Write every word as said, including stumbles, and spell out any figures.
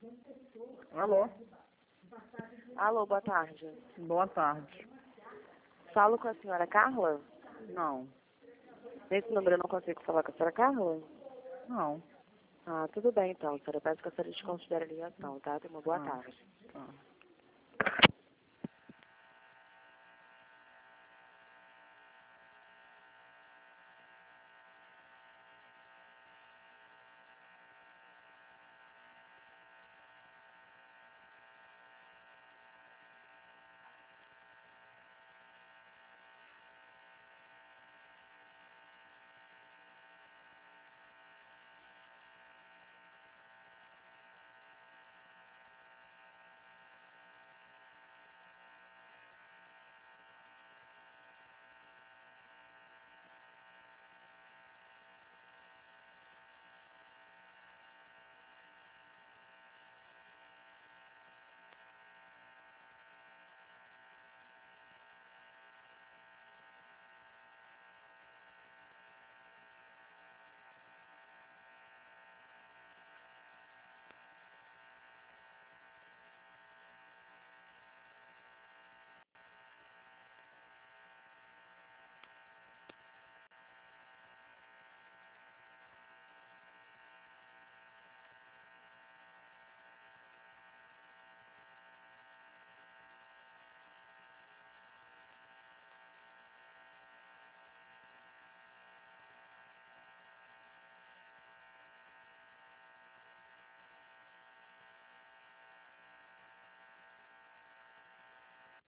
Alô? Alô, boa tarde. Boa tarde. Falo com a senhora Carla? Não. Nesse número eu não consigo falar com a senhora Carla? Não. Ah, tudo bem então, senhora. Peço que a senhora desconsidere a ligação, tá? Tenha uma boa Ah, tarde. tá.